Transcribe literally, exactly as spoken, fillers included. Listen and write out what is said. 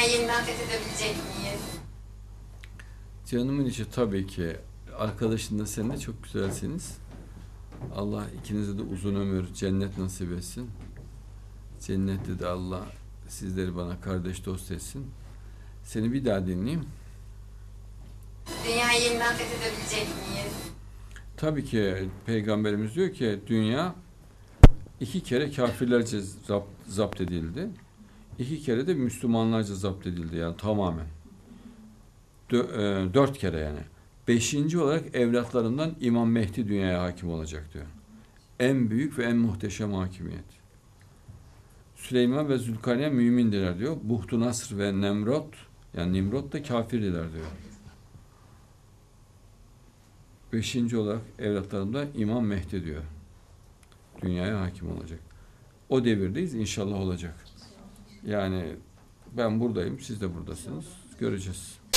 Dünyayı yeniden fethedebilecek miyiz? Canımın içi tabii ki. Arkadaşın da sen de çok güzelsiniz. Allah ikinize de uzun ömür, cennet nasip etsin. Cennette de Allah sizleri bana kardeş dost etsin. Seni bir daha dinleyeyim. Dünyayı yeniden fethedebilecek miyiz? Tabii ki Peygamberimiz diyor ki dünya iki kere kafirlerce zapt, zapt edildi. İki kere de Müslümanlarca zapt edildi yani tamamen. Dö, e, dört kere yani. Beşinci olarak evlatlarından İmam Mehdi dünyaya hakim olacak diyor. En büyük ve en muhteşem hakimiyet. Süleyman ve Zülkarneyn mümindiler diyor. Buhtu Nasr ve Nemrut, yani Nimrod da kafirdiler diyor. Beşinci olarak evlatlarımda İmam Mehdi diyor. Dünyaya hakim olacak. O devirdeyiz, inşallah olacak. Yani ben buradayım, siz de buradasınız. Göreceğiz.